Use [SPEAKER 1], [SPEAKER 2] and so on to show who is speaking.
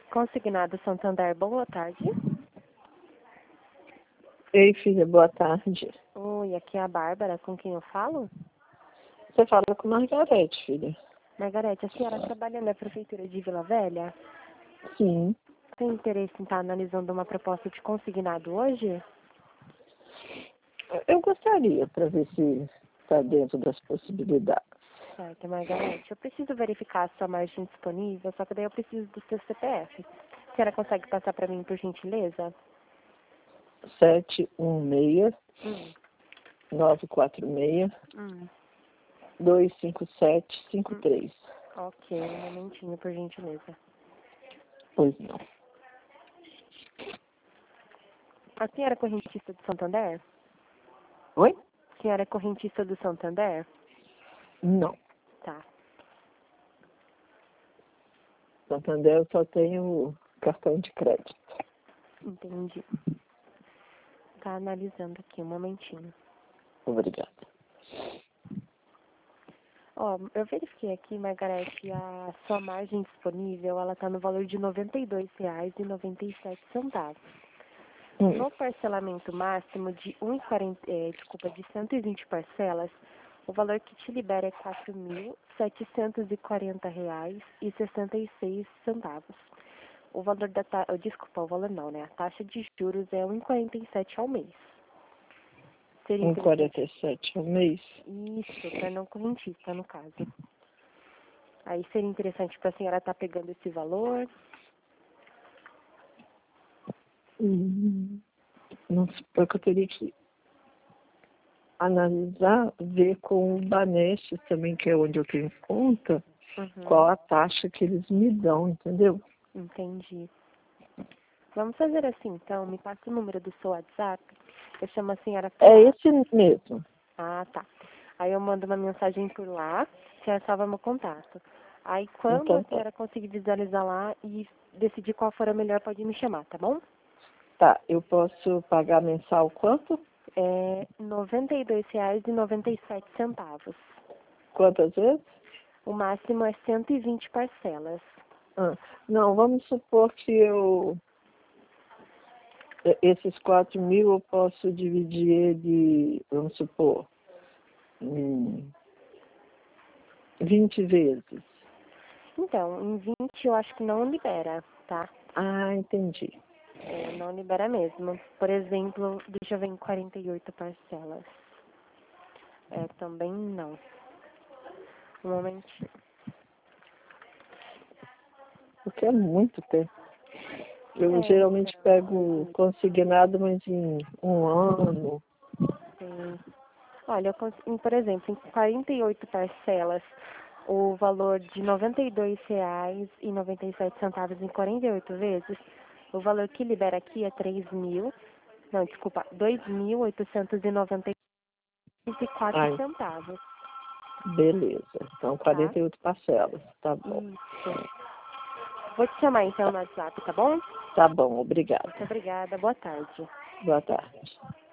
[SPEAKER 1] Consignado Santander, boa tarde.
[SPEAKER 2] Ei, filha, boa tarde.
[SPEAKER 1] Oi, aqui é a Bárbara, com quem eu falo?
[SPEAKER 2] Você fala com Margarete, filha.
[SPEAKER 1] Margarete, a senhora trabalha na Prefeitura de Vila Velha?
[SPEAKER 2] Sim.
[SPEAKER 1] Tem interesse em estar analisando uma proposta de consignado hoje?
[SPEAKER 2] Eu gostaria, para ver se está dentro das possibilidades.
[SPEAKER 1] Certo, Margarete. Eu preciso verificar a sua margem disponível, só que daí eu preciso do seu CPF. A senhora consegue passar para mim, por gentileza?
[SPEAKER 2] 716
[SPEAKER 1] Hum.
[SPEAKER 2] 946
[SPEAKER 1] Hum.
[SPEAKER 2] 25753.
[SPEAKER 1] Ok, um momentinho, por gentileza.
[SPEAKER 2] Pois não.
[SPEAKER 1] A senhora é correntista do Santander?
[SPEAKER 2] Oi?
[SPEAKER 1] A senhora é correntista do Santander?
[SPEAKER 2] Não.
[SPEAKER 1] Tá.
[SPEAKER 2] Santander eu só tenho cartão de crédito.
[SPEAKER 1] Entendi. Tá analisando aqui, um momentinho.
[SPEAKER 2] Obrigada.
[SPEAKER 1] Ó, eu verifiquei aqui, Margarete, a sua margem disponível, ela tá no valor de R$ 92,97. No parcelamento máximo de 120 parcelas, o valor que te libera é R$ 4.740,66. O valor da desculpa, o valor não, né? A taxa de juros é 1,47 ao mês. Seria interessante.
[SPEAKER 2] 1,47 ao mês?
[SPEAKER 1] Isso, para não correntista, no caso. Aí seria interessante para a senhora estar pegando esse valor.
[SPEAKER 2] Não sei, porque eu teria que analisar, ver com o Banestes também, que é onde eu tenho conta, qual a taxa que eles me dão, entendeu?
[SPEAKER 1] Entendi. Vamos fazer assim, então. Me passa o número do seu WhatsApp. Eu chamo a senhora por lá.
[SPEAKER 2] É esse mesmo.
[SPEAKER 1] Ah, tá. Aí eu mando uma mensagem por lá, a senhora salva meu contato. Aí quando
[SPEAKER 2] Então
[SPEAKER 1] a
[SPEAKER 2] tá.
[SPEAKER 1] senhora conseguir visualizar lá e decidir qual for a melhor, pode me chamar, tá bom?
[SPEAKER 2] Tá, eu posso pagar mensal quanto?
[SPEAKER 1] É R$ 92,97.
[SPEAKER 2] Quantas vezes?
[SPEAKER 1] O máximo é 120 parcelas.
[SPEAKER 2] Não, vamos supor que esses 4.000 eu posso dividir ele, vamos supor, em 20 vezes.
[SPEAKER 1] Então, em 20 eu acho que não libera, tá?
[SPEAKER 2] Ah, entendi.
[SPEAKER 1] É, não libera mesmo. Por exemplo, deixa eu ver em 48 parcelas. É, também não. Um momentinho.
[SPEAKER 2] Porque é muito tempo. Eu
[SPEAKER 1] É,
[SPEAKER 2] geralmente
[SPEAKER 1] então,
[SPEAKER 2] pego consignado, mas em um ano.
[SPEAKER 1] sim. Olha, por exemplo, em 48 parcelas, o valor de R$ 92,97 em 48 vezes, o valor que libera aqui é 3.000, não, desculpa, R$ 2.894.
[SPEAKER 2] Beleza. Então,
[SPEAKER 1] Tá?
[SPEAKER 2] 48 parcelas. Tá bom.
[SPEAKER 1] Isso. Vou te chamar então no WhatsApp, tá bom?
[SPEAKER 2] Tá bom, obrigada.
[SPEAKER 1] Muito obrigada. Boa tarde.
[SPEAKER 2] Boa tarde.